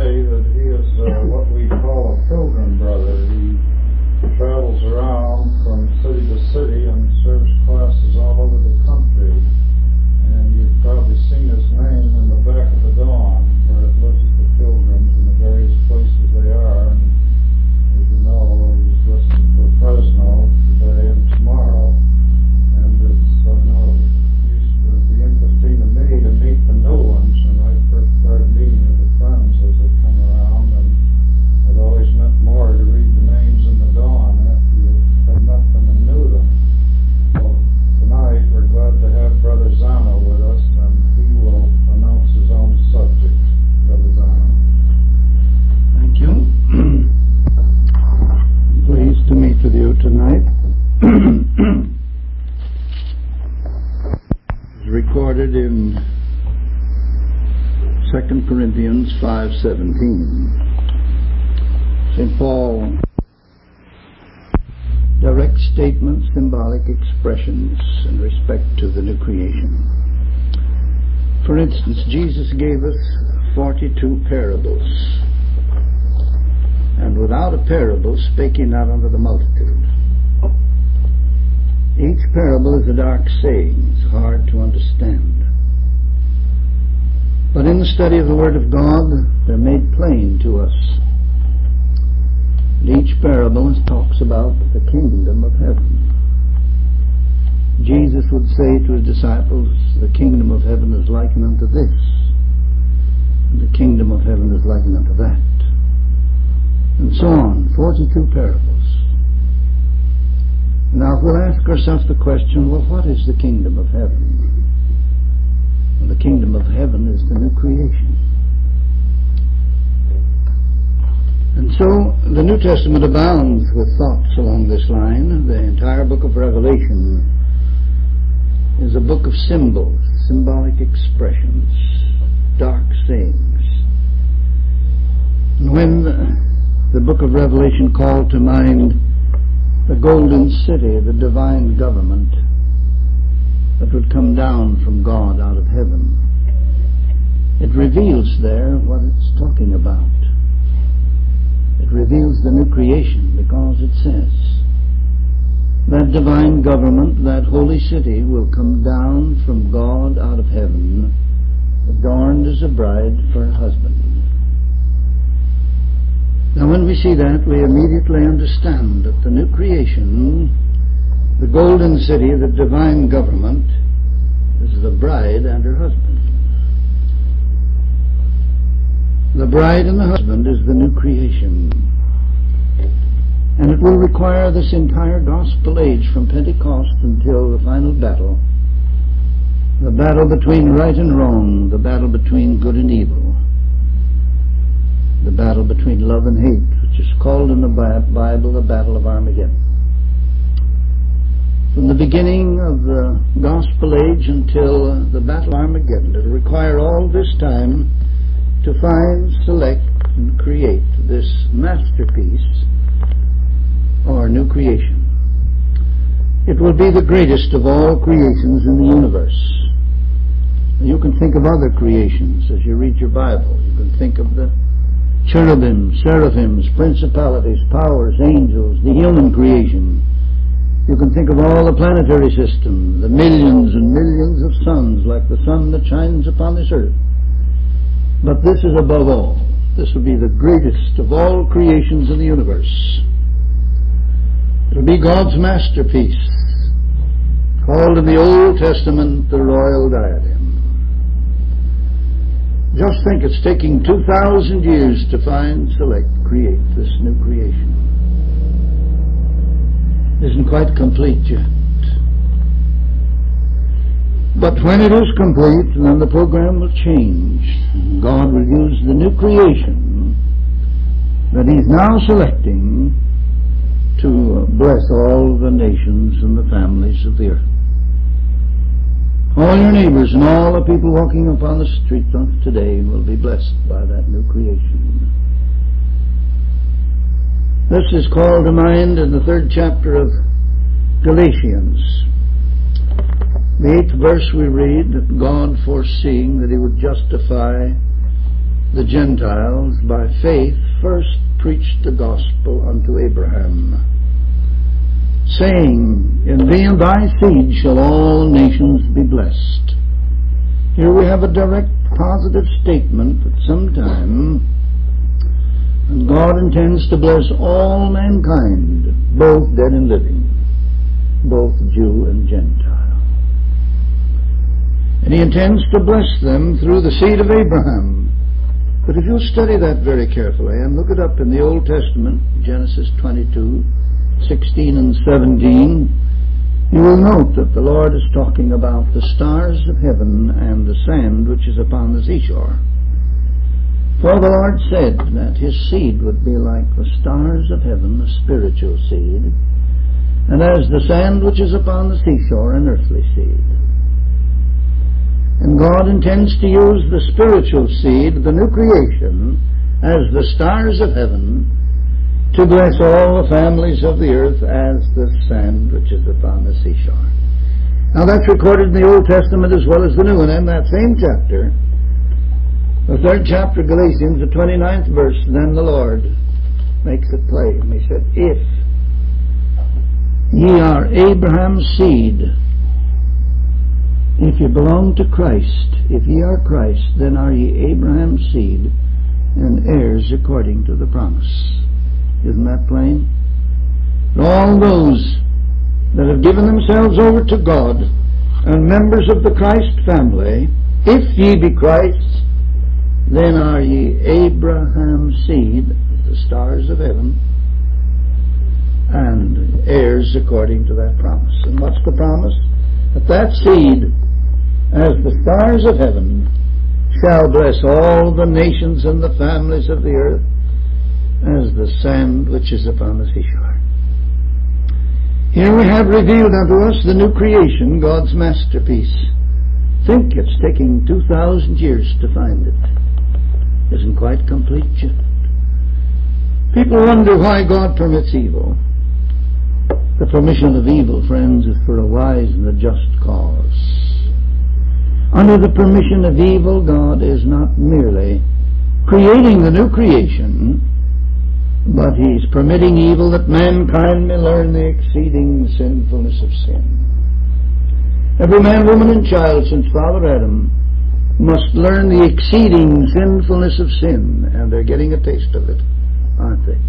say that he is what we call a pilgrim brother. He travels around from city to city and serves classes all over the country. And you've probably seen his name in the back of the Dawn, where it lists the pilgrims and the various places they are. And as you know, he's listed for Fresno today and tomorrow. And it's, I know, it used to be interesting to me to meet the new ones when I first started meeting with the friends as they come around, and it always meant more to read the names in the Dawn after you had met them and knew them. So tonight we're glad to have Brother Zano with us, and he will announce his own subject. Brother Zano. Thank you. Pleased to meet with you tonight. It's recorded in 2 Corinthians 5:17. St. Paul direct statements, symbolic expressions in respect to the new creation. For instance, Jesus gave us 42 parables, and without a parable spake he not unto the multitude. Each parable is a dark saying. It's hard to understand. But in the study of the Word of God, they're made plain to us. Each parable talks about the kingdom of heaven. Jesus would say to his disciples, the kingdom of heaven is likened unto this, and the kingdom of heaven is likened unto that. And so on, 42 parables. Now we'll ask ourselves the question, well, what is the kingdom of heaven? Well, the kingdom of heaven is the new creation. And so the New Testament abounds with thoughts along this line. The entire book of Revelation is a book of symbols, symbolic expressions, dark sayings. And when the book of Revelation called to mind the golden city, the divine government that would come down from God out of heaven, it reveals there what it's talking about. It reveals the new creation, because it says that divine government, that holy city, will come down from God out of heaven, adorned as a bride for her husband. Now when we see that, we immediately understand that the new creation, the golden city, the divine government, is the bride and her husband. The bride and the husband is the new creation. And it will require this entire gospel age from Pentecost until the final battle, the battle between right and wrong, the battle between good and evil, the battle between love and hate, which is called in the Bible the battle of Armageddon. From the beginning of the gospel age until the battle of Armageddon, it will require all this time to find, select, and create this masterpiece or new creation. It will be the greatest of all creations in the universe. You can think of other creations as you read your Bible. You can think of the cherubim, seraphims, principalities, powers, angels, the human creation. You can think of all the planetary system, the millions and millions of suns, like the sun that shines upon this earth. But this is above all. This will be the greatest of all creations in the universe. It will be God's masterpiece, called in the Old Testament the royal diadem. Just think, it's taking 2,000 years to find, select, create this new creation. It isn't quite complete yet. But when it is complete, then the program will change. God will use the new creation that He's now selecting to bless all the nations and the families of the earth. All your neighbors and all the people walking upon the streets today will be blessed by that new creation. This is called to mind in the 3rd chapter of Galatians. The 8th verse we read that God, foreseeing that He would justify the Gentiles by faith first preached the gospel unto Abraham, saying, In thee and thy seed shall all nations be blessed. Here we have a direct positive statement that sometime God intends to bless all mankind, both dead and living, both Jew and Gentile. And He intends to bless them through the seed of Abraham. But if you'll study that very carefully and look it up in the Old Testament, Genesis 22, 16 and 17, you will note that the Lord is talking about the stars of heaven and the sand which is upon the seashore. For the Lord said that His seed would be like the stars of heaven, a spiritual seed, and as the sand which is upon the seashore, an earthly seed. And God intends to use the spiritual seed, the new creation, as the stars of heaven, to bless all the families of the earth as the sand which is upon the seashore. Now that's recorded in the Old Testament as well as the New, and in that same chapter, the 3rd chapter of Galatians, the 29th verse, then the Lord makes it plain. He said, If ye are Abraham's seed, if you belong to Christ, if ye are Christ, then are ye Abraham's seed and heirs according to the promise. Isn't that plain? And all those that have given themselves over to God and members of the Christ family, if ye be Christ's, then are ye Abraham's seed, the stars of heaven, and heirs according to that promise. And what's the promise? That seed, as the stars of heaven, shall bless all the nations and the families of the earth, as the sand which is upon the seashore. Here we have revealed unto us the new creation, God's masterpiece. Think it's taking 2,000 years to find it. Isn't quite complete yet. People wonder why God permits evil. The permission of evil, friends, is for a wise and a just cause. Under the permission of evil, God is not merely creating the new creation, but He's permitting evil that mankind may learn the exceeding sinfulness of sin. Every man, woman, and child since Father Adam must learn the exceeding sinfulness of sin, and they're getting a taste of it, aren't they?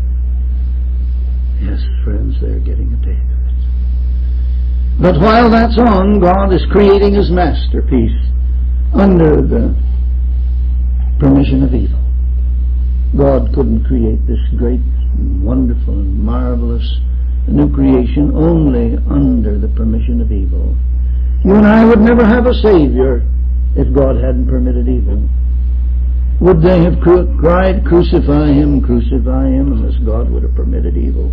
Yes, friends, they're getting a taste of it. But while that's on, God is creating His masterpiece under the permission of evil. God couldn't create this great, and wonderful, and marvelous new creation only under the permission of evil. You and I would never have a Savior if God hadn't permitted evil. Would they have cried, crucify him, unless God would have permitted evil?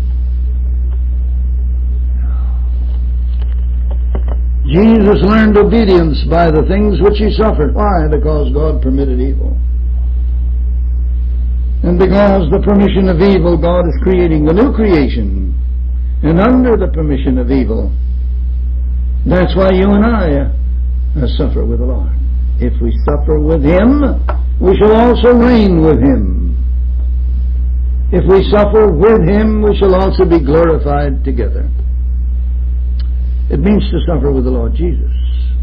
Jesus learned obedience by the things which He suffered. Why? Because God permitted evil. And because the permission of evil, God is creating the new creation. And under the permission of evil, that's why you and I suffer with the Lord. If we suffer with Him, we shall also reign with Him. If we suffer with Him, we shall also be glorified together. It means to suffer with the Lord Jesus.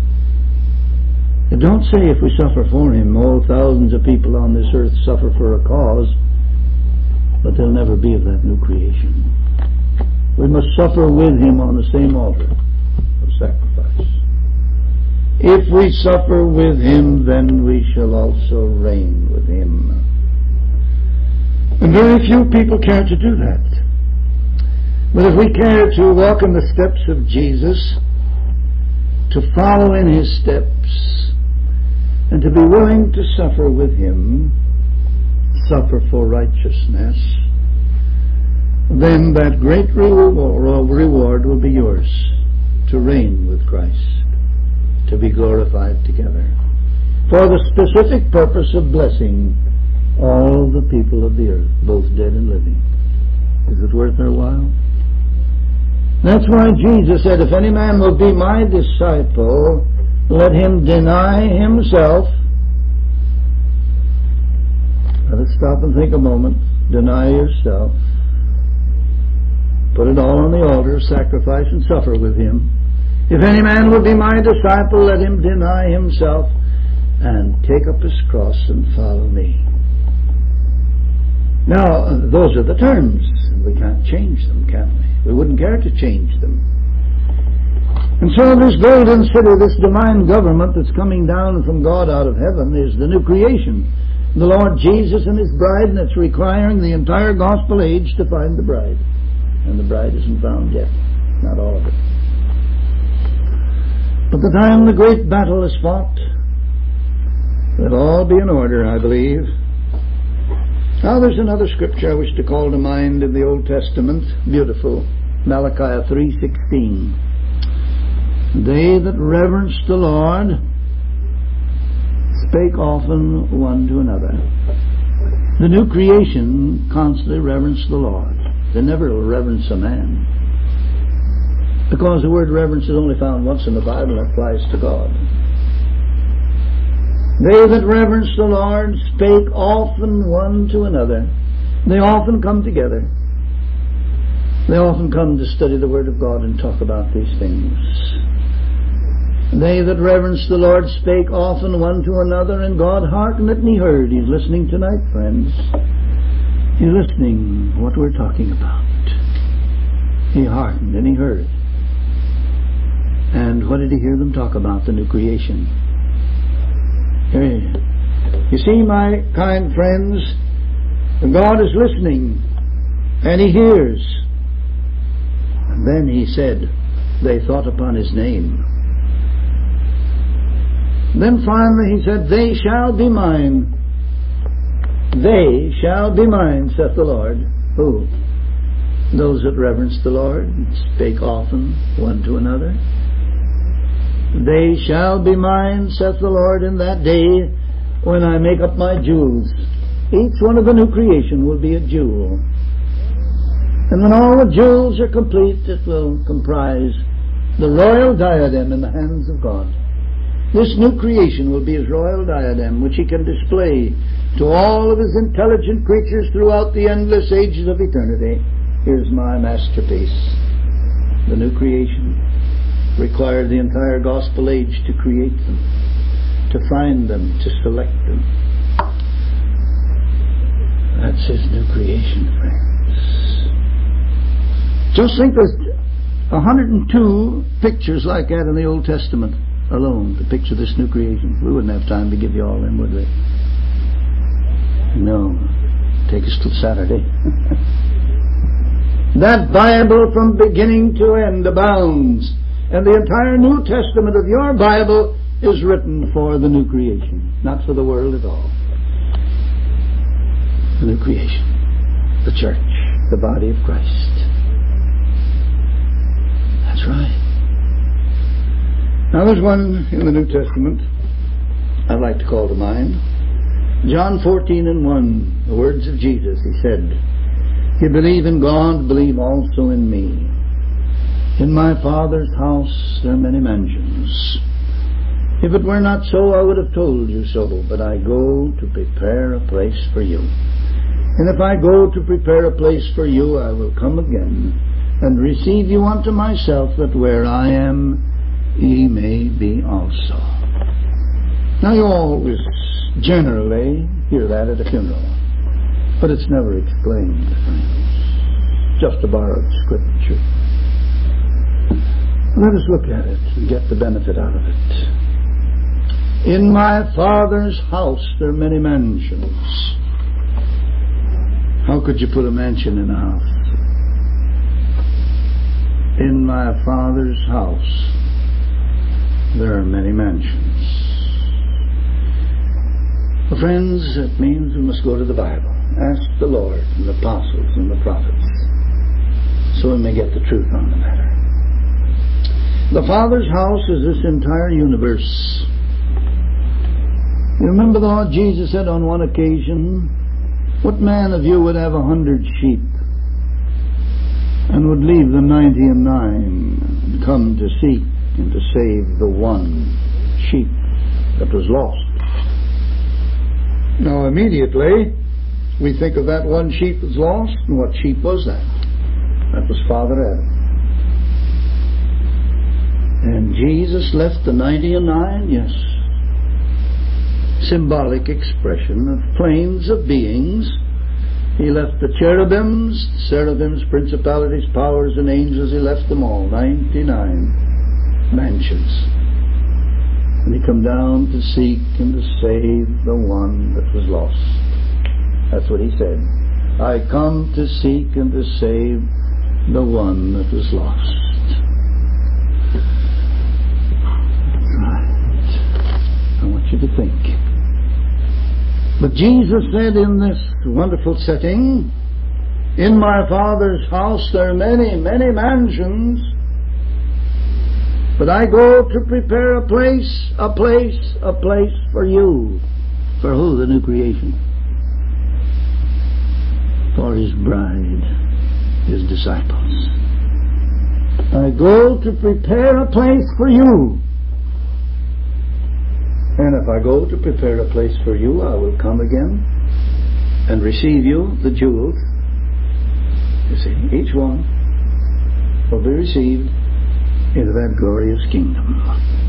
It don't say if we suffer for Him. All thousands of people on this earth suffer for a cause, but they'll never be of that new creation. We must suffer with Him on the same altar of sacrifice. If we suffer with Him, then we shall also reign with Him. And very few people care to do that. But if we care to walk in the steps of Jesus, to follow in His steps, and to be willing to suffer with Him, suffer for righteousness, then that great reward will be yours, to reign with Christ, to be glorified together, for the specific purpose of blessing all the people of the earth, both dead and living. Is it worth their while? That's why Jesus said, if any man will be my disciple, let him deny himself, Stop and think a moment. Deny yourself. Put it all on the altar, sacrifice and suffer with Him. If any man will be my disciple, let him deny himself and take up his cross and follow me. Now, those are the terms. We can't change them, can we? We wouldn't care to change them. And so this golden city, this divine government that's coming down from God out of heaven is the new creation. The Lord Jesus and His bride, and it's requiring the entire gospel age to find the bride. And the bride isn't found yet. Not all of it. But the time the great battle is fought, it'll all be in order, I believe. Now there's another scripture I wish to call to mind in the Old Testament. Beautiful. Malachi 3:16. They that reverence the Lord spake often one to another. The new creation constantly reverence the Lord. They never reverence a man. Because the word reverence is only found once in the Bible and applies to God. They that reverence the Lord spake often one to another. They often come together. They often come to study the Word of God and talk about these things. They that reverence the Lord spake often one to another, and God hearkened and He heard. He's listening tonight, friends. He's listening to what we're talking about. He hearkened and He heard. And what did He hear them talk about? The new creation. You see, my kind friends, God is listening and He hears. And then He said, they thought upon His name. Then finally He said, they shall be mine. They shall be mine, saith the Lord. Who? Those that reverence the Lord, spake often one to another. They shall be mine, saith the Lord, in that day when I make up my jewels. Each one of the new creation will be a jewel. And when all the jewels are complete, it will comprise the royal diadem in the hands of God. This new creation will be His royal diadem, which He can display to all of His intelligent creatures throughout the endless ages of eternity. Here's my masterpiece. The new creation required the entire gospel age to create them, to find them, to select them. That's His new creation, friends. Just think there's 102 pictures like that in the Old Testament alone to picture this new creation. We wouldn't have time to give you all them, would we? No. Take us till Saturday. That Bible from beginning to end abounds. And the entire New Testament of your Bible is written for the new creation, not for the world at all. The new creation, the church, the body of Christ. That's right. Now there's one in the New Testament I'd like to call to mind. John 14:1, the words of Jesus. He said, "You believe in God, believe also in me. In my Father's house there are many mansions. If it were not so, I would have told you so, but I go to prepare a place for you. And if I go to prepare a place for you, I will come again and receive you unto myself, that where I am, ye may be also." Now you always generally hear that at a funeral, but it's never explained, friends. Just a borrowed scripture. Let us look at it and get the benefit out of it. In my Father's house there are many mansions. How could you put a mansion in a house? In my Father's house there are many mansions. Well, friends, it means we must go to the Bible. Ask the Lord and the apostles and the prophets, so we may get the truth on the matter. The Father's house is this entire universe. You remember the Lord Jesus said on one occasion, "What man of you would have 100 sheep and would leave the 99 and come to seek and to save the one sheep that was lost?" Now immediately We think of that one sheep that's lost, and what sheep was that? That was Father Adam. And Jesus left the 99, yes, symbolic expression of planes of beings. He left the cherubims, seraphims, principalities, powers, and angels. He left them all, 99 mansions. And He come down to seek and to save the one that was lost. That's what He said. I come to seek and to save the one that was lost. That's right. I want you to think. But Jesus said in this wonderful setting, in my Father's house there are many, many mansions, but I go to prepare a place for you. For who? The new creation. For His bride, His disciples. I go to prepare a place for you. And if I go to prepare a place for you, I will come again and receive you, the jewels. You see, each one will be received into that glorious kingdom.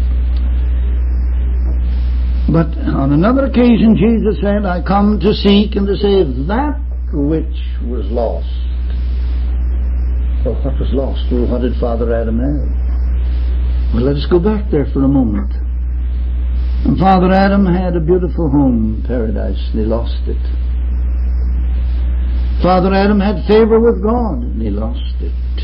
But on another occasion, Jesus said, I come to seek and to save that which was lost. Well, what was lost? Well, what did Father Adam have? Well, let us go back there for a moment. And Father Adam had a beautiful home, paradise, and he lost it. Father Adam had favor with God, and he lost it.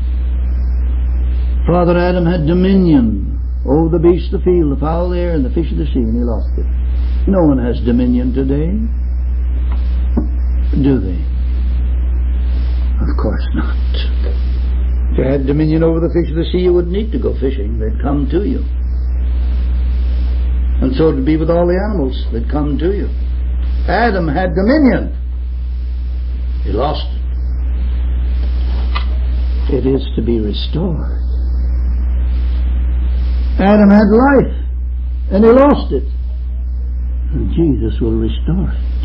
Father Adam had dominion over the beasts of the field, the fowl of the air, and the fish of the sea, and he lost it. No one has dominion today, do they? Of course not. If you had dominion over the fish of the sea, you wouldn't need to go fishing. They'd come to you. And so it would be with all the animals that come to you. Adam had dominion. He lost it. It is to be restored. Adam had life, and he lost it. And Jesus will restore it.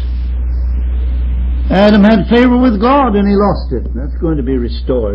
Adam had favor with God, and he lost it. That's going to be restored.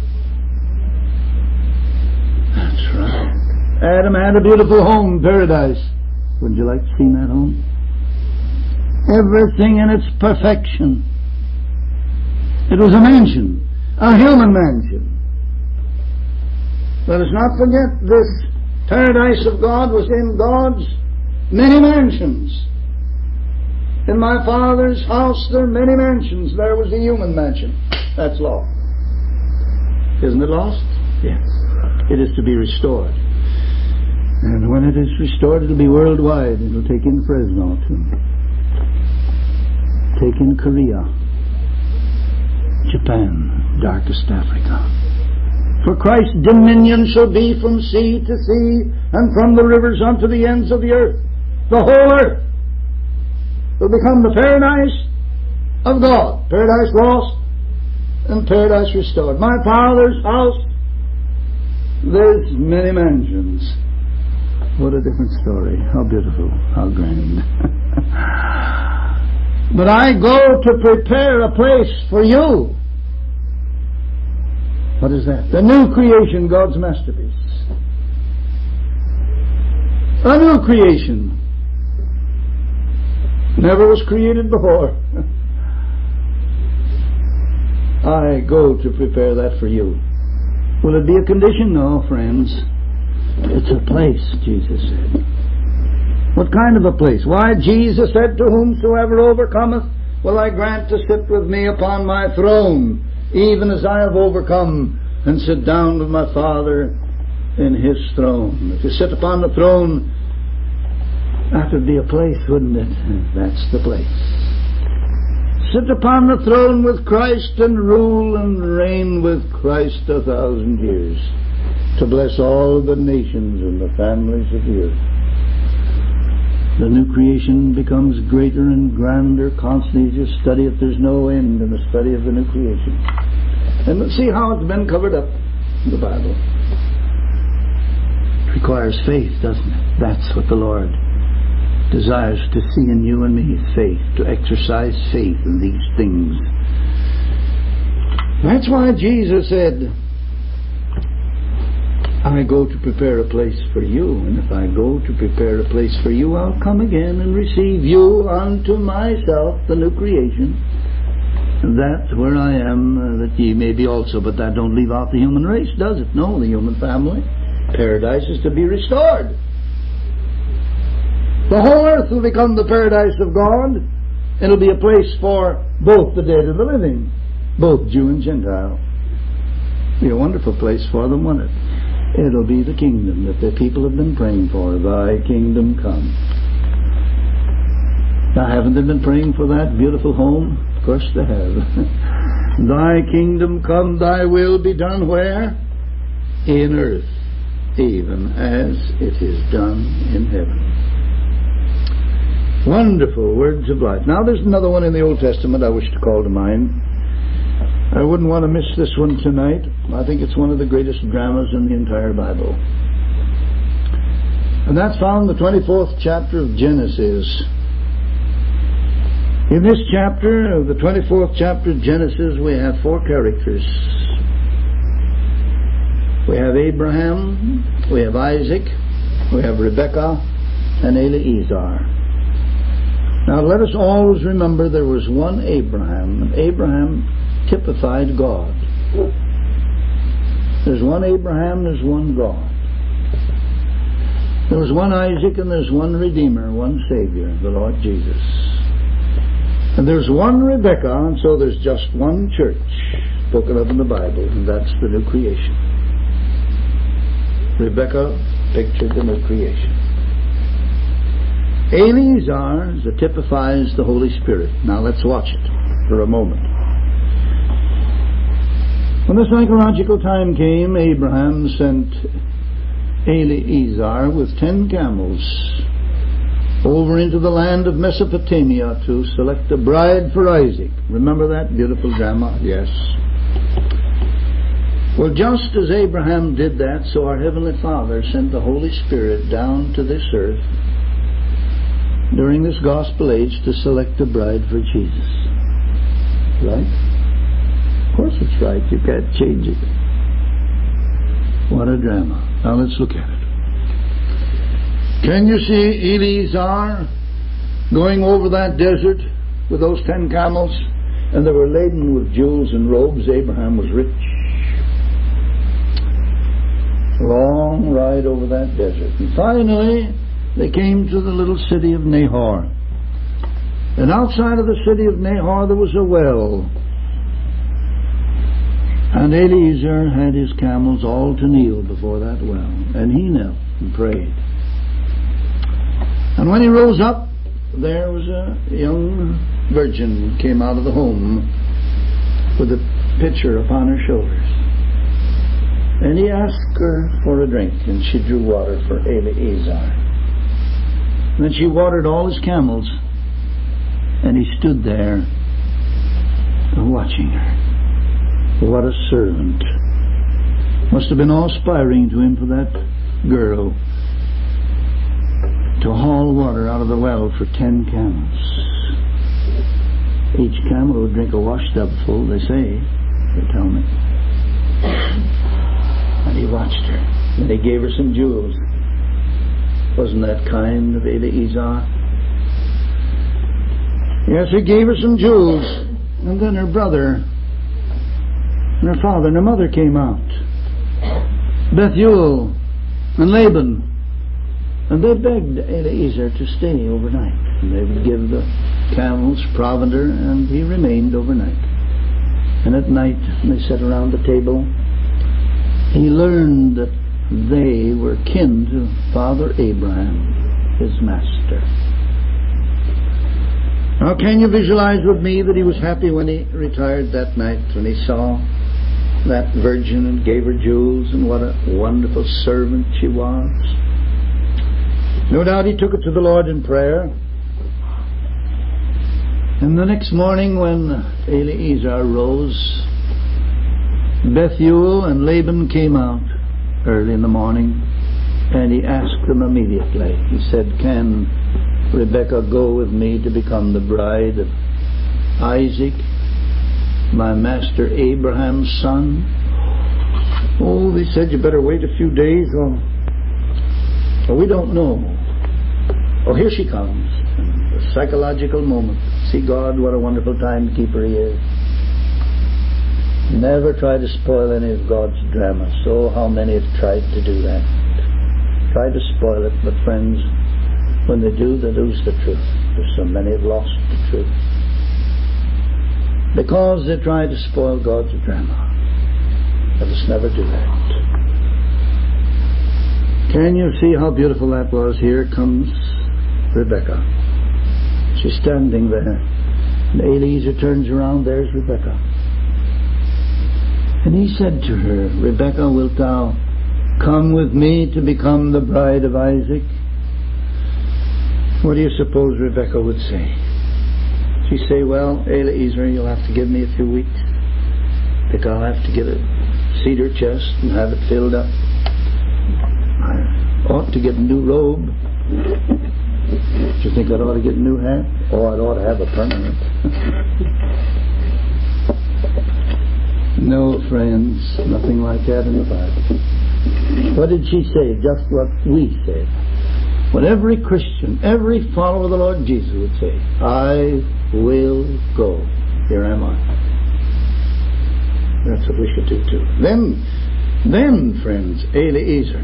That's right. Adam had a beautiful home, paradise. Would you like to see that home? Everything in its perfection. It was a mansion, a human mansion. Let us not forget this paradise of God was in God's many mansions. In my Father's house there are many mansions. There was a human mansion. That's lost. Isn't it lost? Yes. It is to be restored. And when it is restored, it'll be worldwide. It'll take in Fresno too. Take in Korea, Japan, darkest Africa. For Christ's dominion shall be from sea to sea, and from the rivers unto the ends of the earth. The whole earth will become the paradise of God. Paradise lost and paradise restored. My Father's house, there's many mansions. What a different story. How beautiful. How grand. But I go to prepare a place for you. What is that? The new creation, God's masterpiece. A new creation. Never was created before. I go to prepare that for you. Will it be a condition? No, friends. It's a place, Jesus said. What kind of a place? Why, Jesus said, to whomsoever overcometh will I grant to sit with me upon my throne, even as I have overcome and sit down with my Father in His throne. If you sit upon the throne, that would be a place, wouldn't it? That's the place. Sit upon the throne with Christ and rule and reign with Christ 1,000 years, to bless all the nations and the families of the earth. The new creation becomes greater and grander constantly as you study it. There's no end in the study of the new creation. And let's see how it's been covered up in the Bible. It requires faith, doesn't it? That's what the Lord desires to see in you and me faith, to exercise faith in these things. That's why Jesus said, I go to prepare a place for you, and if I go to prepare a place for you, I'll come again and receive you unto myself, the new creation, that where I am, that ye may be also. But that don't leave out the human race, does it? No, the human family. Paradise is to be restored. The whole earth will become the paradise of God. It'll be a place for both the dead and the living, both Jew and Gentile. It'll be a wonderful place for them, won't it? It'll be the kingdom that the people have been praying for. Thy kingdom come. Now, haven't they been praying for that beautiful home? Of course they have. Thy kingdom come, thy will be done where? In earth, even as it is done in heaven. Wonderful words of life. Now there's another one in the Old Testament I wish to call to mind. I wouldn't want to miss this one tonight. I think it's one of the greatest dramas in the entire Bible. And that's found in the 24th chapter of Genesis. In this chapter, of the 24th chapter of Genesis, we have four characters. We have Abraham, we have Isaac, we have Rebekah, and Eliezer. Now let us always remember there was one Abraham, and Abraham typified God. There's one Abraham, there's one God. There was one Isaac, and there's one Redeemer, one Savior, the Lord Jesus. And there's one Rebekah, and so there's just one church spoken of in the Bible, and that's the new creation. Rebekah pictured the new creation. Eliezer typifies the Holy Spirit. Now let's watch it for a moment. When the psychological time came, Abraham sent Eliezer with 10 camels over into the land of Mesopotamia to select a bride for Isaac. Remember that beautiful drama? Yes. Well, just as Abraham did that, so our Heavenly Father sent the Holy Spirit down to this earth during this gospel age to select a bride for Jesus. Right? Of course it's right. You can't change it. What a drama. Now let's look at it. Can you see Eliezer going over that desert with those 10 camels? And they were laden with jewels and robes. Abraham was rich. Long ride over that desert. And finally, they came to the little city of Nahor. And outside of the city of Nahor, there was a well. And Eliezer had his camels all to kneel before that well. And he knelt and prayed. And when he rose up, there was a young virgin came out of the home with a pitcher upon her shoulders. And he asked her for a drink, and she drew water for Eliezer. And then she watered all his camels, and he stood there watching her. What a servant. Must have been awe-inspiring to him for that girl to haul water out of the well for 10 camels. Each camel would drink a washtub full, they say. They tell me. And he watched her. And he gave her some jewels. Wasn't that kind of Eliezer? Yes, he gave her some jewels. And then her brother and her father and her mother came out. Bethuel and Laban. And they begged Eliezer to stay overnight. And they would give the camels provender, and he remained overnight. And at night, when they sat around the table, he learned that they were kin to Father Abraham, his master. Now, can you visualize with me that he was happy when he retired that night, when he saw that virgin and gave her jewels, and what a wonderful servant she was? No doubt he took it to the Lord in prayer. And the next morning when Eliezer rose, Bethuel and Laban came out early in the morning, and he asked them immediately. He said, "Can Rebekah go with me to become the bride of Isaac, my master Abraham's son? Oh, they said you better wait a few days. Oh, we don't know. Oh, here she comes. The psychological moment. See God, what a wonderful timekeeper He is. Never try to spoil any of God's drama. So how many have tried to do that? Tried to spoil it, but friends, when they do, they lose the truth. There's so many have lost the truth. Because they try to spoil God's drama. Let us never do that. Can you see how beautiful that was? Here comes Rebekah. She's standing there. And Eliezer turns around. There's Rebekah. And he said to her, Rebekah, wilt thou come with me to become the bride of Isaac? What do you suppose Rebekah would say? She'd say, well, Eliezer, you'll have to give me a few weeks. I think I'll have to get a cedar chest and have it filled up. I ought to get a new robe. Do you think I ought to get a new hat? Oh, I ought to have a permanent. No, friends, nothing like that in the Bible. What did she say? Just what we said. What every Christian, every follower of the Lord Jesus would say. I will go. Here am I. That's what we should do too. Then, friends, Eliezer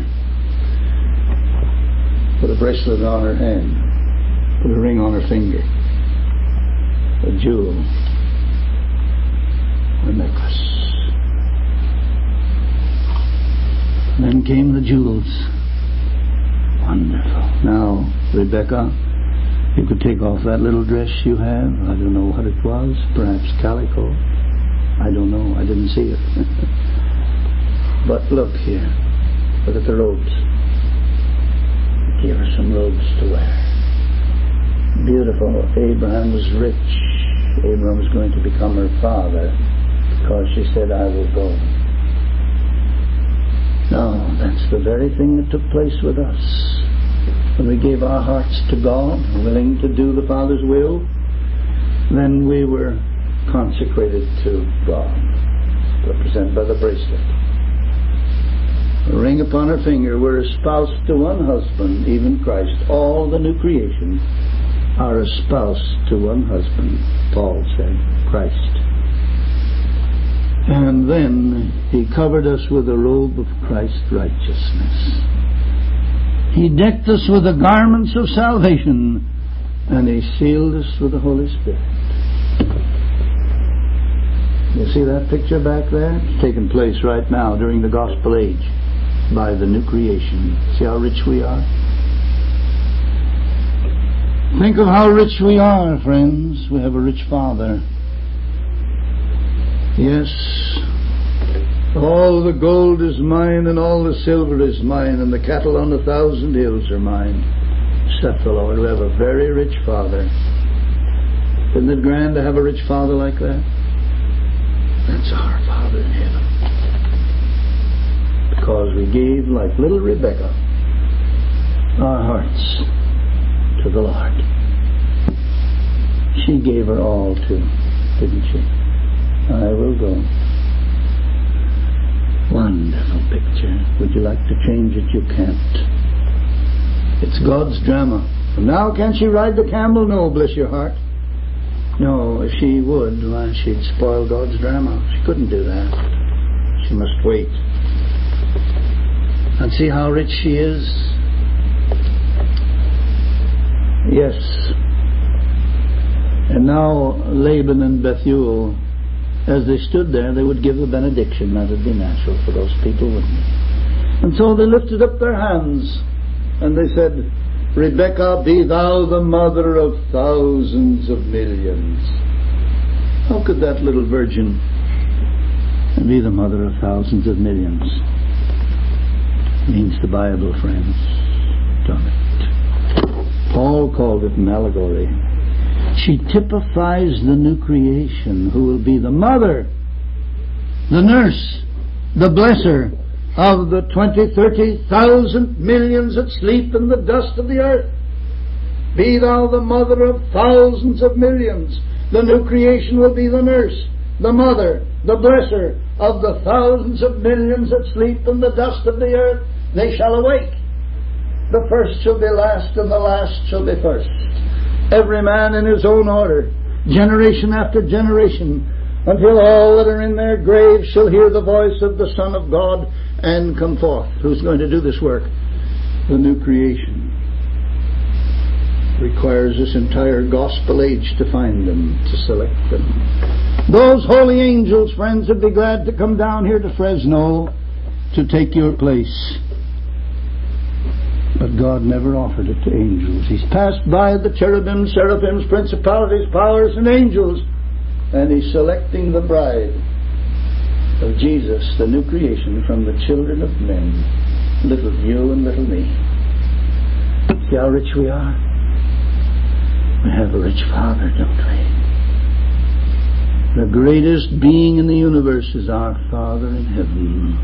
put a bracelet on her hand, put a ring on her finger, a jewel, a necklace. And then came the jewels. Wonderful. Now, Rebekah, you could take off that little dress you have. I don't know what it was. Perhaps calico. I don't know. I didn't see it. But look here. Look at the robes. Give her some robes to wear. Beautiful. Abraham was rich. Abraham was going to become her father because she said, I will go. No, that's the very thing that took place with us. When we gave our hearts to God, willing to do the Father's will, then we were consecrated to God, represented by the bracelet. A ring upon her finger. We're espoused to one husband, even Christ. All the new creation are espoused to one husband, Paul said, Christ. And then He covered us with a robe of Christ's righteousness. He decked us with the garments of salvation, and He sealed us with the Holy Spirit. You see that picture back there? It's taking place right now during the gospel age by the new creation. See how rich we are? Think of how rich we are, friends. We have a rich Father. Yes, all the gold is mine and all the silver is mine and the cattle on 1,000 hills are mine, saith the Lord. We have a very rich Father. Isn't it grand to have a rich Father like that? That's our Father in heaven. Because we gave, like little Rebekah, our hearts to the Lord. She gave her all too, didn't she? I will go. Wonderful picture. Would you like to change it? You can't. It's God's drama. And now, can she ride the camel? No, bless your heart. No, if she would, why, she'd spoil God's drama. She couldn't do that. She must wait. And see how rich she is? Yes. And now Laban and Bethuel, as they stood there, they would give the benediction. That would be natural for those people, wouldn't it? And so they lifted up their hands and they said, Rebekah, be thou the mother of thousands of millions. How could that little virgin be the mother of thousands of millions? It means the Bible, friends. Done it. Paul called it an allegory. She typifies the new creation who will be the mother, the nurse, the blesser of the 20, 30,000 millions that sleep in the dust of the earth. Be thou the mother of thousands of millions. The new creation will be the nurse, the mother, the blesser of the thousands of millions that sleep in the dust of the earth. They shall awake. The first shall be last, and the last shall be first. Every man in his own order, generation after generation, until all that are in their graves shall hear the voice of the Son of God and come forth. Who's going to do this work? The new creation. Requires this entire gospel age to find them, to select them. Those holy angels, friends, would be glad to come down here to Fresno to take your place. But God never offered it to angels. He's passed by the cherubim, seraphims, principalities, powers, and angels, and He's selecting the bride of Jesus, the new creation, from the children of men. Little you and little me. See how rich we are? We have a rich Father, don't we? The greatest being in the universe is our Father in heaven.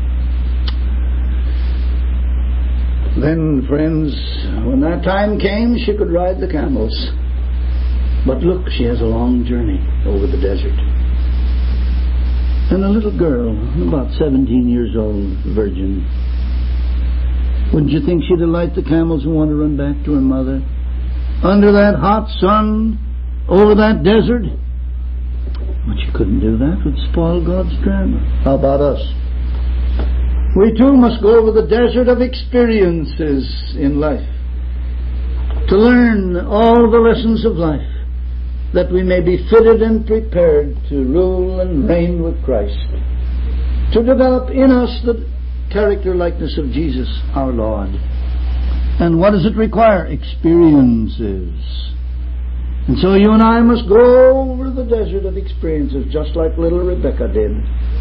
Then, friends, when that time came, she could ride the camels. But look, she has a long journey over the desert. And a little girl, about 17 years old, virgin. Wouldn't you think she'd alight the camels and want to run back to her mother? Under that hot sun, over that desert? But she couldn't do that. It would spoil God's drama. How about us? We too must go over the desert of experiences in life to learn all the lessons of life, that we may be fitted and prepared to rule and reign with Christ, to develop in us the character likeness of Jesus our Lord. And what does it require? Experiences. And so you and I must go over the desert of experiences, just like little Rebecca did.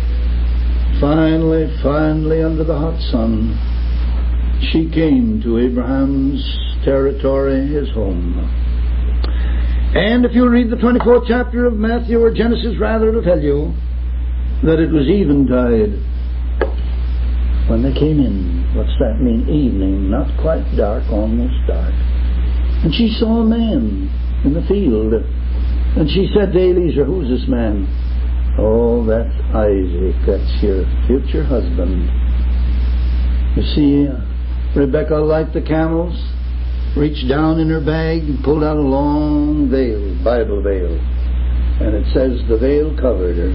Finally, under the hot sun, she came to Abraham's territory, his home. And if you read the 24th chapter of Matthew, or Genesis rather, it'll tell you that it was eventide when they came in. What's that mean? Evening, not quite dark, almost dark. And she saw a man in the field. And she said to Eliezer, "Who's this man?" "Oh, that's Isaac. That's your future husband." You see, Rebecca liked the camels, reached down in her bag and pulled out a long veil, Bible veil. And it says the veil covered her.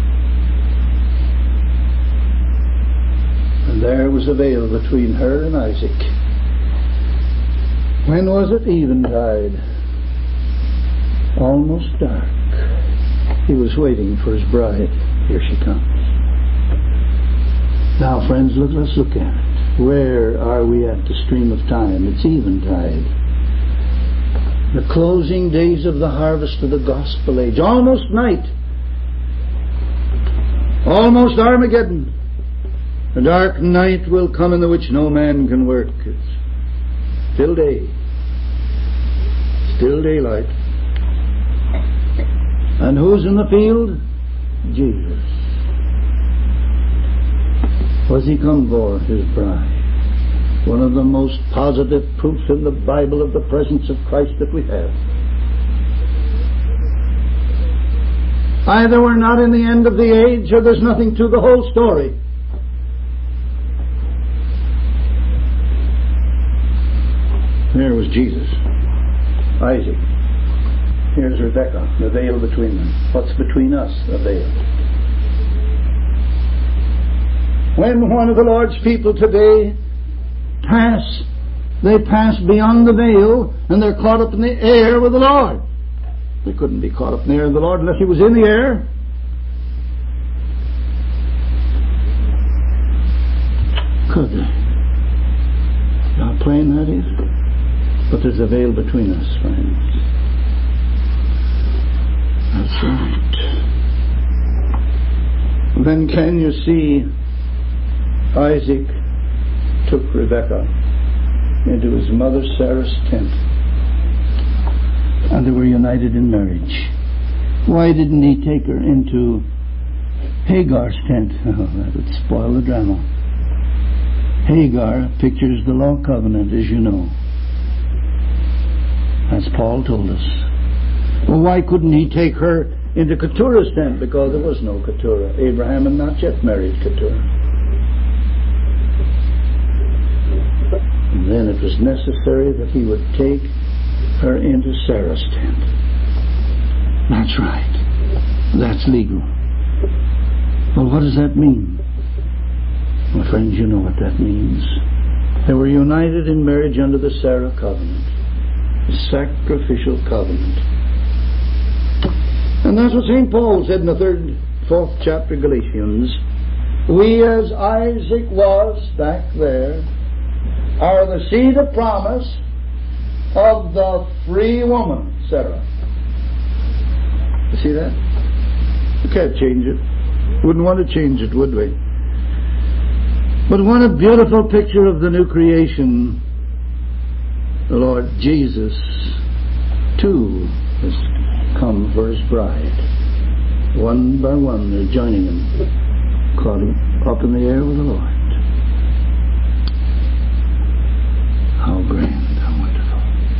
And there was a veil between her and Isaac. When was it? Eventide. Almost dark. He was waiting for his bride. Here she comes. Now, friends, let's look at it. Where are we at the stream of time? It's eventide. The closing days of the harvest of the gospel age. Almost night. Almost Armageddon. A dark night will come in the which no man can work. It's still day. Still daylight. And who's in the field? Jesus. What's He come for? His bride. One of the most positive proofs in the Bible of the presence of Christ that we have. Either we're not in the end of the age, or there's nothing to the whole story. There was Jesus, Isaac. Here's Rebecca, the veil between them. What's between us? A veil. When one of the Lord's people today they pass beyond the veil, and they're caught up in the air with the Lord. They couldn't be caught up in the air with the Lord unless He was in the air. Could they? How plain that is. But there's a veil between us, friends. That's right. Then can you see Isaac took Rebekah into his mother Sarah's tent, and they were united in marriage. Why didn't he take her into Hagar's tent? Oh, that would spoil the drama. Hagar pictures the law covenant, as you know. as Paul told us. Well, why couldn't he take her into Keturah's tent? Because there was no Keturah. Abraham had not yet married Keturah. And then it was necessary that he would take her into Sarah's tent. That's right. That's legal. Well, what does that mean? My friends, you know what that means. They were united in marriage under the Sarah covenant, the sacrificial covenant. And that's what St. Paul said in the 4th chapter of Galatians. We, as Isaac was back there, are the seed of promise of the free woman, Sarah. You see that? We can't change it. Wouldn't want to change it, would we? But what a beautiful picture of the new creation. The Lord Jesus, too, has come for His bride. One by one, they're joining Him, caught up in the air with the Lord. How grand, how wonderful.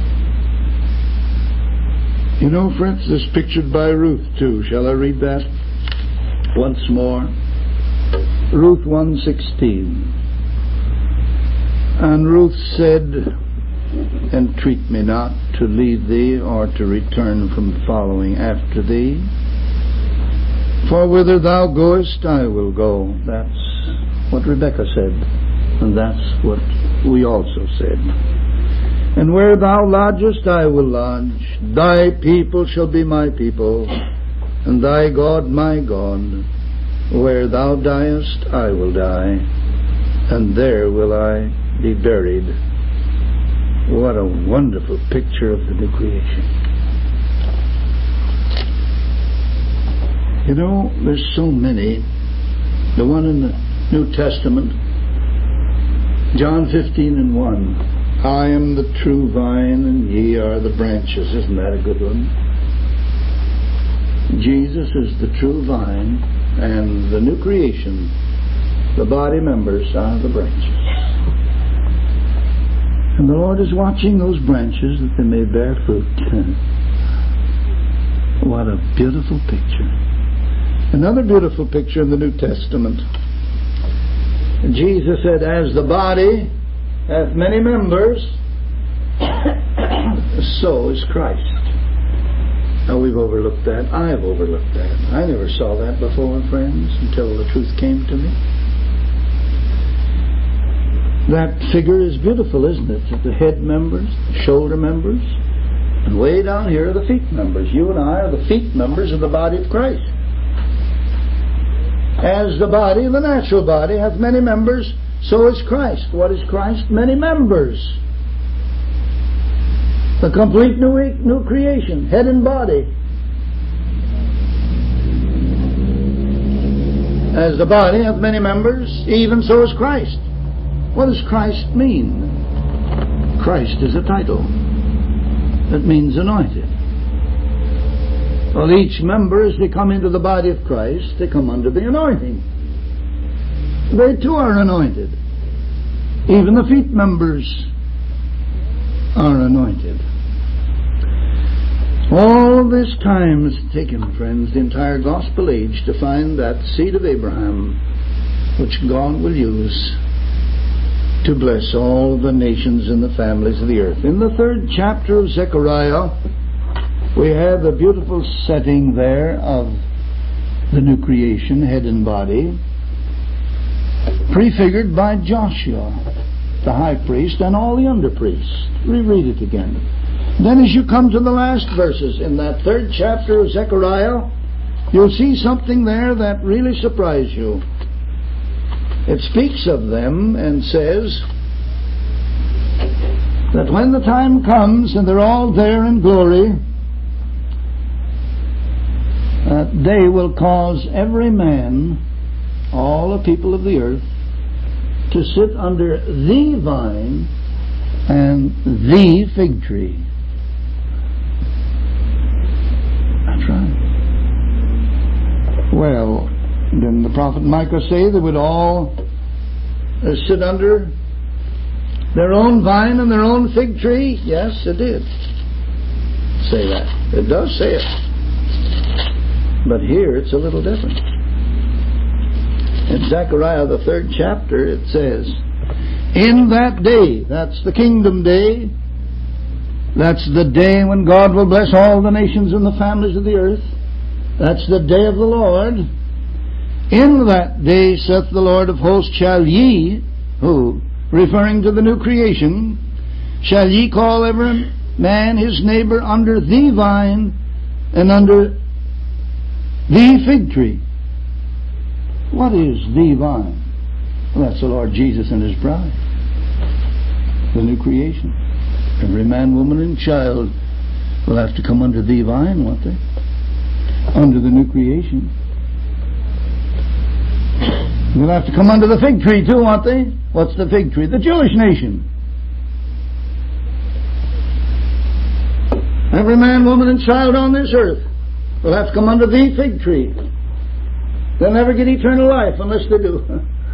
You know, friends, this is pictured by Ruth, too. Shall I read that once more? Ruth 1:16. And Ruth said, Entreat me not to leave thee or to return from following after thee. For whither thou goest, I will go. That's what Rebekah said. And that's what we also said. And where thou lodgest, I will lodge. Thy people shall be my people, and thy God my God. Where thou diest, I will die, and there will I be buried. What a wonderful picture of the new creation. You know, there's so many. The one in the New Testament, John 15:1. I am the true vine, and ye are the branches. Isn't that a good one? Jesus is the true vine, and the new creation, the body members, are the branches. And the Lord is watching those branches that they may bear fruit. What a beautiful picture. Another beautiful picture in the New Testament. Jesus said, as the body hath many members, so is Christ. Now, we've overlooked that. I've overlooked that. I never saw that before, friends, until the truth came to me. That figure is beautiful, isn't it? The head members, the shoulder members, and way down here are the feet members. You and I are the feet members of the body of Christ. As the body, the natural body, hath many members, so is Christ. What is Christ? Many members. The complete new creation, head and body. As the body hath many members, even so is Christ. What does Christ mean? Christ is a title. It means anointed. Well, each member, as they come into the body of Christ, they come under the anointing. They too are anointed. Even the feet members are anointed. All this time has taken, friends, the entire gospel age to find that seed of Abraham which God will use to bless all the nations and the families of the earth. In the 3rd chapter of Zechariah, we have a beautiful setting there of the new creation, head and body, prefigured by Joshua, the high priest, and all the under priests. Reread it again. Then as you come to the last verses in that 3rd chapter of Zechariah, you'll see something there that really surprised you. It speaks of them and says that when the time comes and they're all there in glory, they will cause every man, all the people of the earth, to sit under the vine and the fig tree. That's right. Well, didn't the prophet Micah say they would all sit under their own vine and their own fig tree? Yes, it did. say that. It does say it. But here it's a little different. In Zechariah, the 3rd chapter, it says, in that day, that's the kingdom day, that's the day when God will bless all the nations and the families of the earth. That's the day of the Lord. In that day, saith the Lord of hosts, shall ye, who, referring to the new creation, shall ye call every man his neighbor under the vine and under the fig tree. What is the vine? Well, that's the Lord Jesus and His bride. The new creation. Every man, woman, and child will have to come under the vine, won't they? Under the new creation. They'll have to come under the fig tree too, won't they? What's the fig tree? The Jewish nation. Every man, woman, and child on this earth will have to come under the fig tree. They'll never get eternal life unless they do.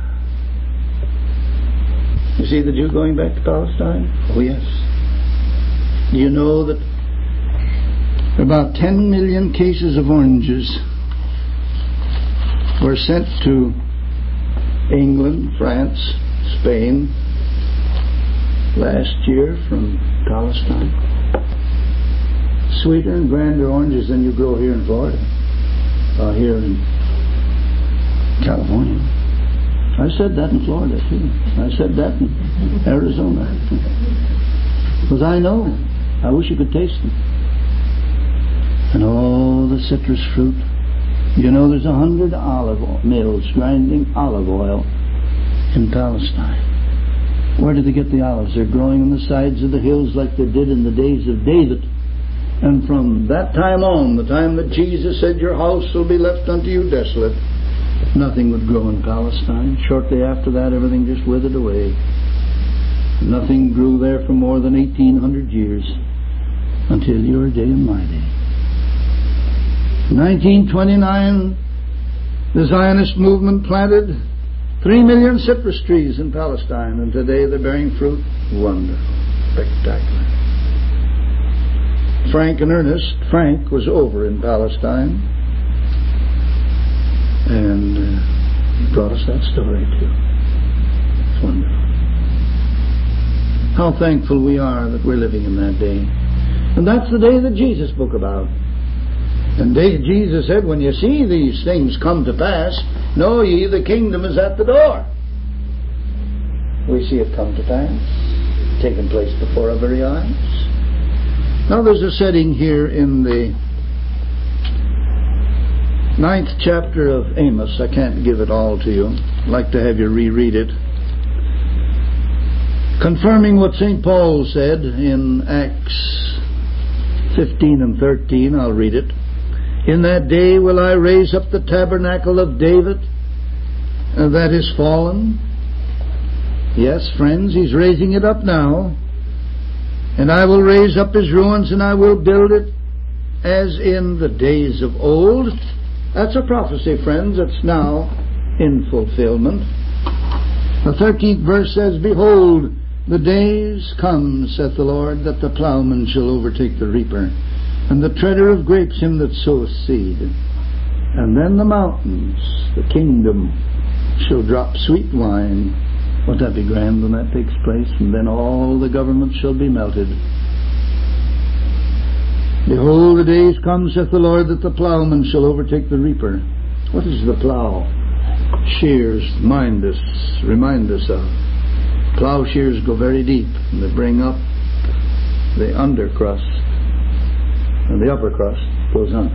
You see the Jew going back to Palestine? Oh, yes. Do you know that about 10 million cases of oranges were sent to England, France, Spain last year from Palestine? Sweeter and grander oranges than you grow here in Florida, here in California. I said that in Florida too. I said that in Arizona. Because I know. I wish you could taste them. And all the citrus fruit. You know, there's 100 olive mills grinding olive oil in Palestine. Where do they get the olives? They're growing on the sides of the hills like they did in the days of David. And from that time on, the time that Jesus said, your house will be left unto you desolate, nothing would grow in Palestine. Shortly after that, everything just withered away. Nothing grew there for more than 1,800 years until your day and my day. 1929, the Zionist movement planted 3 million citrus trees in Palestine, and today they're bearing fruit. Wonderful. Spectacular. Frank and Ernest. Frank was over in Palestine and brought us that story too. It's wonderful. How thankful we are that we're living in that day. And that's the day that Jesus spoke about. And Jesus said, when you see these things come to pass, know ye the kingdom is at the door. We see it come to pass, taking place before our very eyes. Now there's a setting here in the 9th chapter of Amos. I can't give it all to you. I'd like to have you reread it. Confirming what St. Paul said in Acts 15 and 13, I'll read it. In that day will I raise up the tabernacle of David that is fallen. Yes, friends, he's raising it up now. And I will raise up his ruins, and I will build it as in the days of old. That's a prophecy, friends, that's now in fulfillment. The 13th verse says, behold, the days come, saith the Lord, that the plowman shall overtake the reaper, and the treader of grapes him that soweth seed. And then the mountains, the kingdom, shall drop sweet wine. Won't that be grand when that takes place? And then all the governments shall be melted. Behold, the days come, saith the Lord, that the plowman shall overtake the reaper. What is the plow? Shears remind us of. Plowshares go very deep, and they bring up the undercrust, and the upper crust goes on.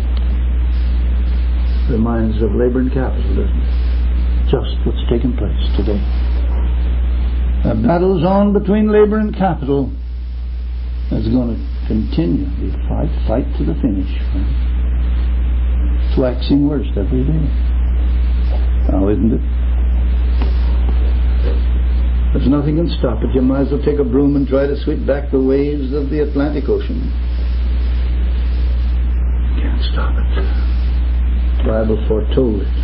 Reminds of labor and capital, doesn't it? Just what's taking place today. A battle's on between labor and capital. It's going to continue. We fight to the finish. It's waxing worse every day. Now, isn't it? There's nothing can stop it. You might as well take a broom and try to sweep back the waves of the Atlantic Ocean. You can't stop it. The Bible foretold it.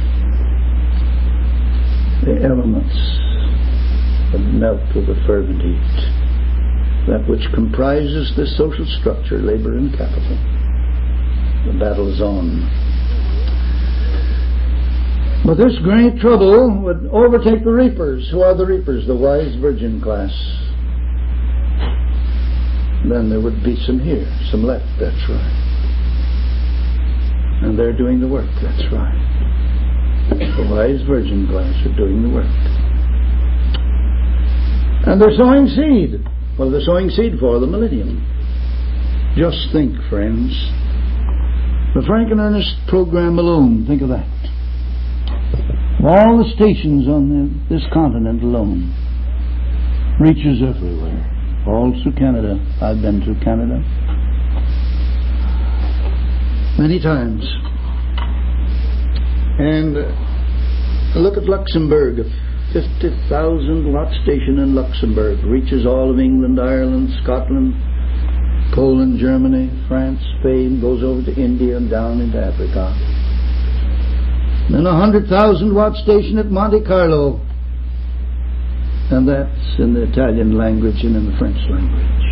The elements would melt with a fervent heat. that which comprises this social structure, labor and capital. The battle is on. But this great trouble would overtake the reapers. Who are the reapers? The wise virgin class. Then there would be some here, some left, that's right. And they're doing the work, that's right. The wise virgin class are doing the work. And they're sowing seed. What are they sowing seed for? The millennium. Just think, friends. The Frank and Ernest program alone, think of that. All the stations on this continent alone, reaches everywhere. All through Canada. I've been through Canada many times. And look at Luxembourg. A 50,000 watt station in Luxembourg reaches all of England, Ireland, Scotland, Poland, Germany, France, Spain, goes over to India and down into Africa. Then a 100,000 watt station at Monte Carlo. And that's in the Italian language and in the French language.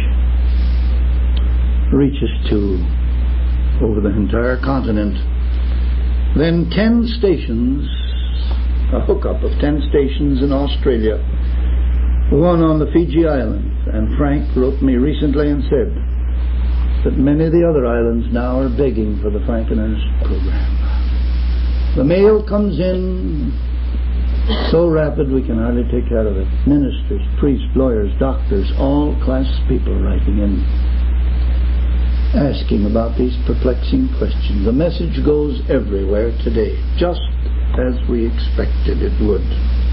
Reaches to over the entire continent. Then 10 stations, a hookup of 10 stations in Australia. One on the Fiji Islands. And Frank wrote me recently and said that many of the other islands now are begging for the Frank and Ernest program. The mail comes in so rapid we can hardly take care of it. Ministers, priests, lawyers, doctors, all class people writing in, asking about these perplexing questions. The message goes everywhere today, just as we expected it would.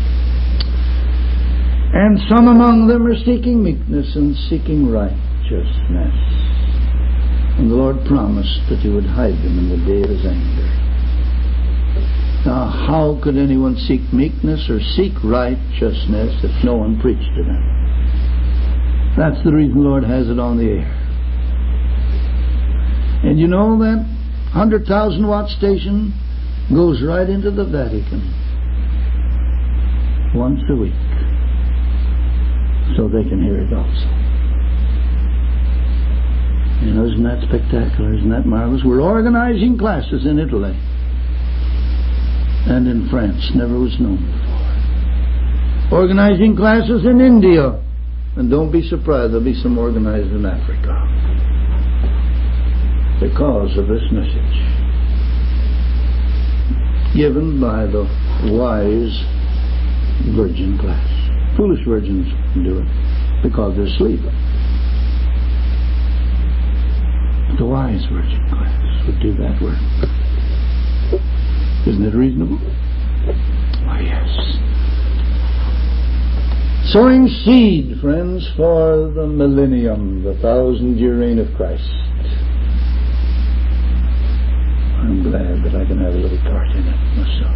And some among them are seeking meekness and seeking righteousness. And the Lord promised that He would hide them in the day of His anger. Now, how could anyone seek meekness or seek righteousness if no one preached to them? That's the reason the Lord has it on the air. And you know that 100,000 watt station goes right into the Vatican once a week, so they can hear it also. You know, isn't that spectacular? Isn't that marvelous? We're organizing classes in Italy and in France, never was known before. Organizing classes in India, and don't be surprised, there'll be some organized in Africa because of this message given by the wise virgin class. Foolish virgins can do it because they're asleep. The wise virgin class would do that work. Isn't it reasonable? Why, yes. Sowing seed, friends, for the millennium, the 1,000-year reign of Christ. I'm glad that I can have a little part in it myself.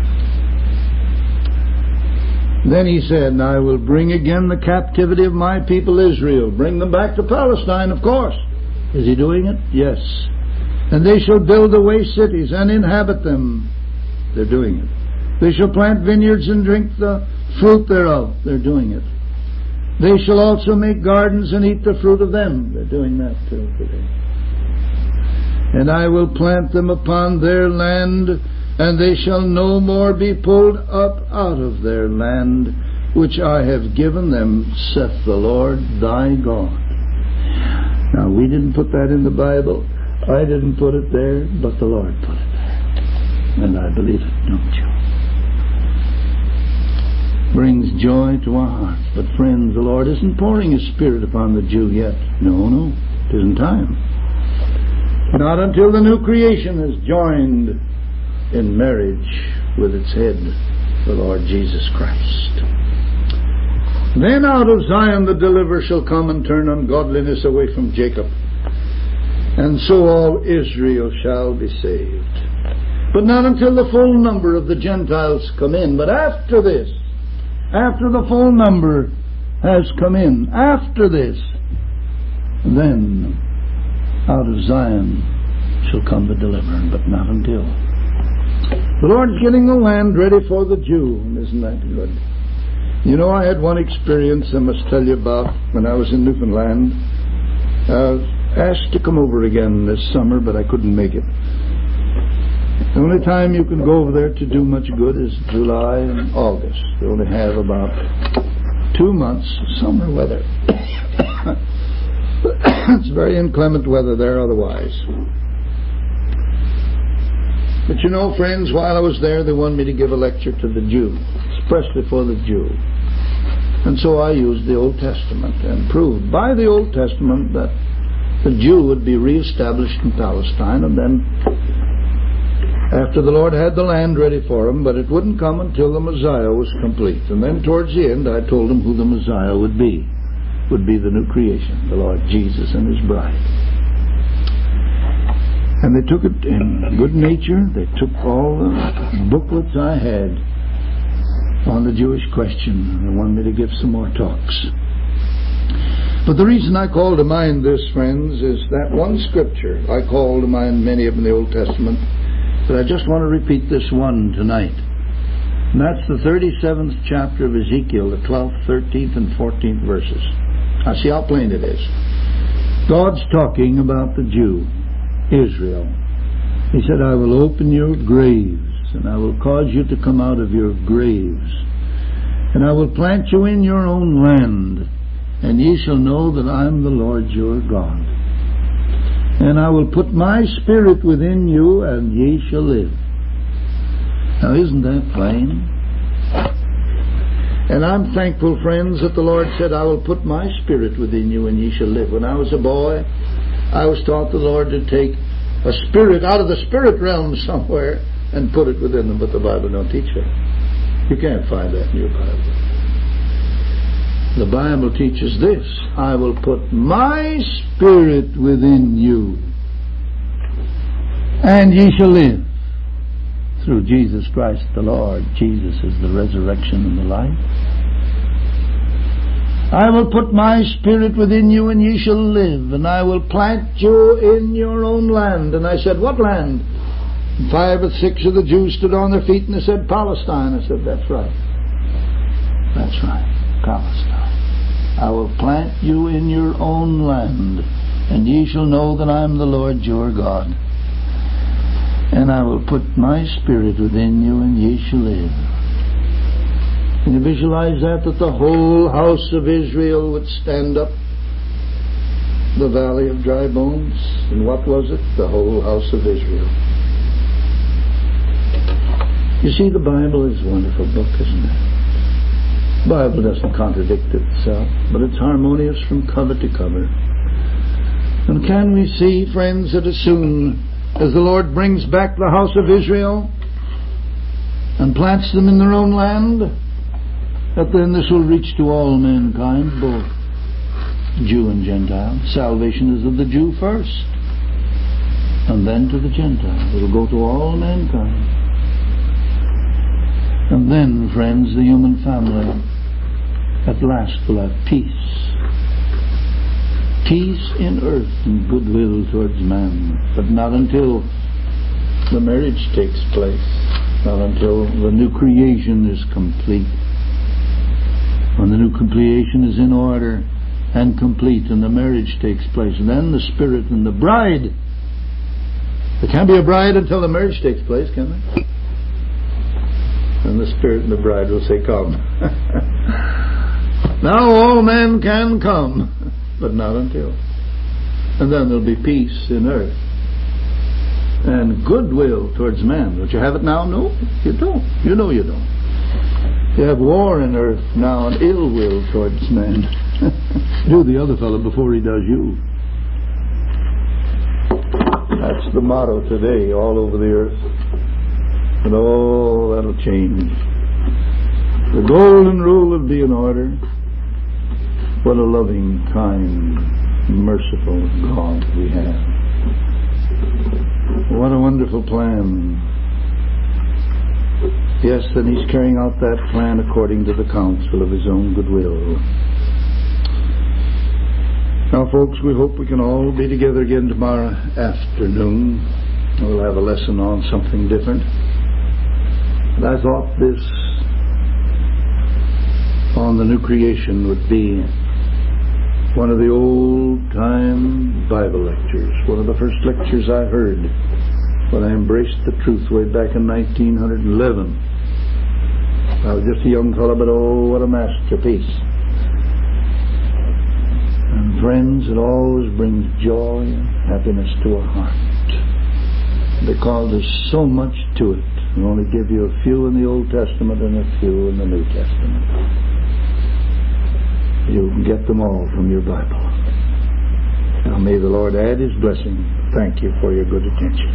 Then He said, and I will bring again the captivity of my people Israel. Bring them back to Palestine, of course. Is He doing it? Yes. And they shall build away cities and inhabit them. They're doing it. They shall plant vineyards and drink the fruit thereof. They're doing it. They shall also make gardens and eat the fruit of them. They're doing that too today. And I will plant them upon their land, and they shall no more be pulled up out of their land, which I have given them, saith the Lord thy God. Now, we didn't put that in the Bible. I didn't put it there, but the Lord put it there. And I believe it, don't you? Brings joy to our hearts. But friends, the Lord isn't pouring His Spirit upon the Jew yet. No, it isn't time. Not until the new creation is joined in marriage with its head, the Lord Jesus Christ. Then out of Zion the deliverer shall come and turn ungodliness away from Jacob. And so all Israel shall be saved. But not until the full number of the Gentiles come in. But after this, after the full number has come in, after this, then out of Zion shall come the deliverer, but not until. The Lord's getting the land ready for the Jew, and isn't that good? You know, I had one experience I must tell you about when I was in Newfoundland. I was asked to come over again this summer, but I couldn't make it. The only time you can go over there to do much good is July and August. They only have about 2 months of summer weather. It's very inclement weather there otherwise. But you know, friends, while I was there, they wanted me to give a lecture to the Jew, expressly for the Jew. And so I used the Old Testament and proved by the Old Testament that the Jew would be reestablished in Palestine, and then after the Lord had the land ready for him, but it wouldn't come until the Messiah was complete. And then towards the end I told him who the Messiah would be the new creation, the Lord Jesus and His bride. And they took it in good nature. They took all the booklets I had on the Jewish question. They wanted me to give some more talks. But the reason I call to mind this, friends, is that one scripture. I call to mind many of them in the Old Testament, but I just want to repeat this one tonight. And that's the 37th chapter of Ezekiel, the 12th, 13th, and 14th verses. Now see how plain it is. God's talking about the Jew, Israel. He said, I will open your graves, and I will cause you to come out of your graves, and I will plant you in your own land, and ye shall know that I am the Lord your God. And I will put my spirit within you, and ye shall live. Now isn't that plain? And I'm thankful, friends, that the Lord said, I will put my spirit within you, and ye shall live. When I was a boy, I was taught the Lord to take a spirit out of the spirit realm somewhere and put it within them, but the Bible don't teach that. You can't find that in your Bible. The Bible teaches this: I will put my spirit within you, and ye shall live. Through Jesus Christ the Lord. Jesus is the resurrection and the life. I will put my spirit within you, and ye shall live, and I will plant you in your own land. And I said, what land? And 5 or 6 of the Jews stood on their feet, and they said, Palestine. I said, that's right. That's right, Palestine. I will plant you in your own land, and ye shall know that I am the Lord your God. And I will put my spirit within you, and ye shall live. Can you visualize that the whole house of Israel would stand up the valley of dry bones? And what was it? The whole house of Israel. You see, the Bible is a wonderful book, isn't it? The Bible doesn't contradict itself, but it's harmonious from cover to cover. And can we see, friends, that as soon as the Lord brings back the house of Israel and plants them in their own land, that then this will reach to all mankind, both Jew and Gentile. Salvation is of the Jew first, and then to the Gentile. It will go to all mankind. And then, friends, the human family at last will have peace. Peace in earth and goodwill towards man, but not until the marriage takes place, not until the new creation is complete. When the new creation is in order and complete and the marriage takes place, then the Spirit and the bride. There can't be a bride until the marriage takes place, can there? And the Spirit and the bride will say, come. Now all men can come, but not until. And then there'll be peace in earth and goodwill towards man. Don't you have it now? No, you don't. You know you don't. You have war in earth now and ill will towards man. Do the other fellow before he does you. That's the motto today all over the earth. And oh, that'll change. The golden rule will be in order. What a loving, kind, merciful God we have. What a wonderful plan. Yes, and He's carrying out that plan according to the counsel of His own goodwill. Now, folks, we hope we can all be together again tomorrow afternoon. We'll have a lesson on something different. And I thought this on the new creation would be one of the old-time Bible lectures, one of the first lectures I heard when I embraced the truth way back in 1911. I was just a young fellow, but oh, what a masterpiece. And friends, it always brings joy and happiness to a heart, because there's so much to it. We only give you a few in the Old Testament and a few in the New Testament. You can get them all from your Bible. Now may the Lord add His blessing. Thank you for your good attention.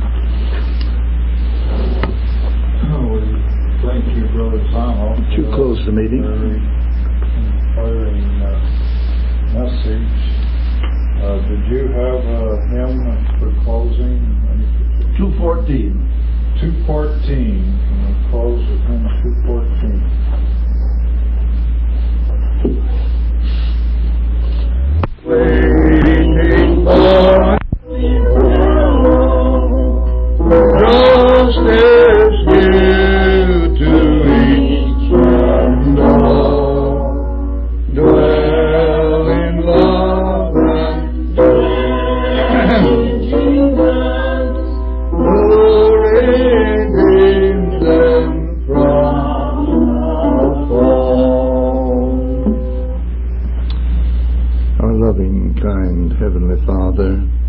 We thank you, Brother Zano. Would you close the meeting? Very inspiring message. Did you have a hymn for closing? 214. 214. And we close with hymn 214. Waiting for justice give to each and all. Dwell in love and dwell in Jesus, who redeems them from the fall. Our loving, kind Heavenly Father,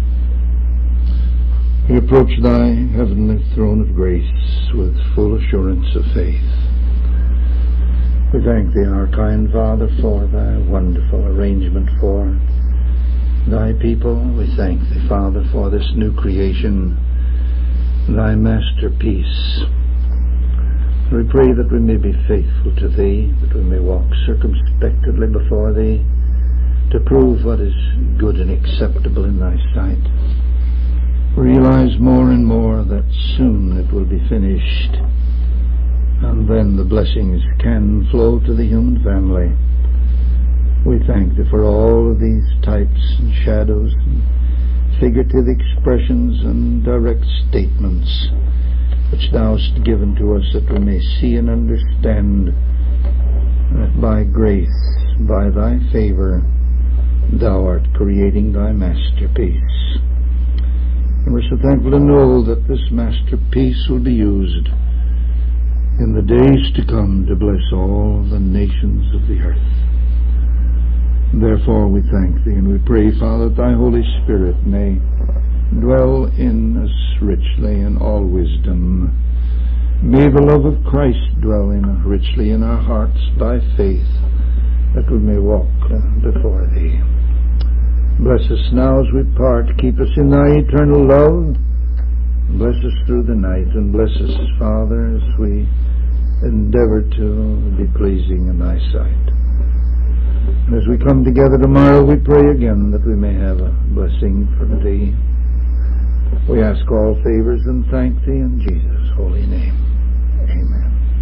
we approach Thy heavenly throne of grace with full assurance of faith. We thank Thee, our kind Father, for Thy wonderful arrangement for Thy people. We thank Thee, Father, for this new creation, Thy masterpiece. We pray that we may be faithful to Thee, that we may walk circumspectly before Thee, to prove what is good and acceptable in Thy sight. Realize more and more that soon it will be finished, and then the blessings can flow to the human family. We thank Thee for all of these types and shadows and figurative expressions and direct statements which Thou hast given to us, that we may see and understand that by grace, by Thy favor, Thou art creating Thy masterpiece. And we're so thankful to know that this masterpiece will be used in the days to come to bless all the nations of the earth. Therefore we thank Thee, and we pray, Father, that Thy Holy Spirit may dwell in us richly in all wisdom. May the love of Christ dwell richly in our hearts by faith, that we may walk before Thee. Bless us now as we part. Keep us in Thy eternal love. Bless us through the night, and bless us, Father, as we endeavor to be pleasing in Thy sight. And as we come together tomorrow, we pray again that we may have a blessing from Thee. We ask all favors and thank Thee in Jesus' holy name. Amen.